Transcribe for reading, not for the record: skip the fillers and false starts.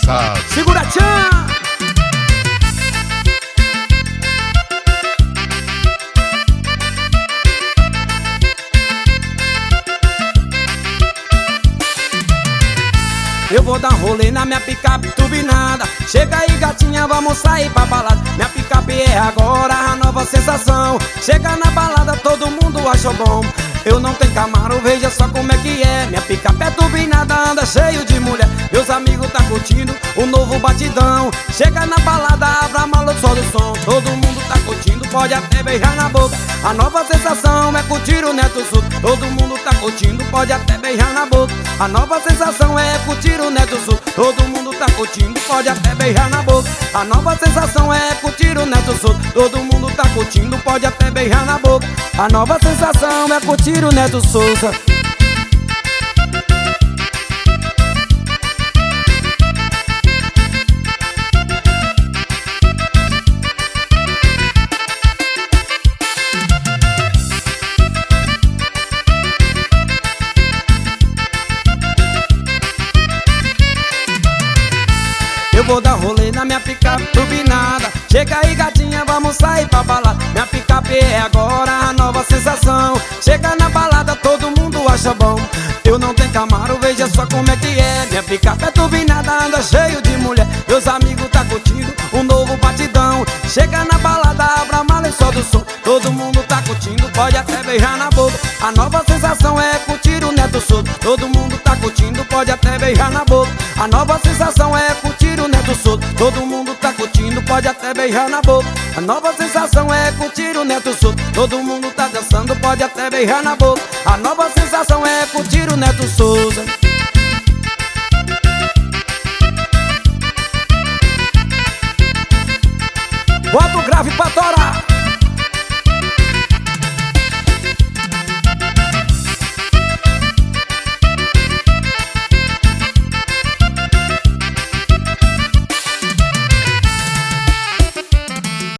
pesado. Segura, tchan! Eu vou dar rolê na minha picape turbinada. Chega aí, gatinha, vamos sair pra balada. Minha picape é agora a nova sensação. Chega na balada, todo mundo acha bom. Eu não tenho Camaro, veja só como é que é. Minha picape é turbinada, anda cheio de mulher. Meus amigos tá curtindo o novo batidão. Chega na balada, abra a mala, sobe o som. Todo mundo tá curtindo, pode até beijar na boca. A nova sensação é curtir o Neto Sul. Todo mundo tá curtindo, pode até beijar na boca. A nova sensação é curtir o Neto Sul. Todo mundo tá curtindo, pode até beijar na boca. A nova sensação é curtir o Neto Sul. Todo mundo tá curtindo, pode até beijar na boca. A nova sensação é curtir o Neto Souza. Eu vou dar rolê na minha picape turbinada. Chega aí, gatinha, vamos sair pra balada. Minha picape é agora a nova sensação. Chega na balada, todo mundo acha bom. Eu não tenho Camaro, veja só como é que é. Minha picape é turbinada, anda cheio de mulher. Meus amigos tá curtindo um novo batidão. Chega na balada, abra a mala e sobe o som. Todo mundo tá curtindo, pode até beijar na boca. A nova sensação é curtir o Neto Sul. Todo mundo tá curtindo, pode até beijar na boca. A nova sensação é curtir o Neto Sul. Todo mundo tá curtindo, pode até beijar na boca. A nova sensação é curtir o Neto Sul. Todo mundo tá dançando, pode até beijar na boca. A nova sensação é curtir o Neto Souza.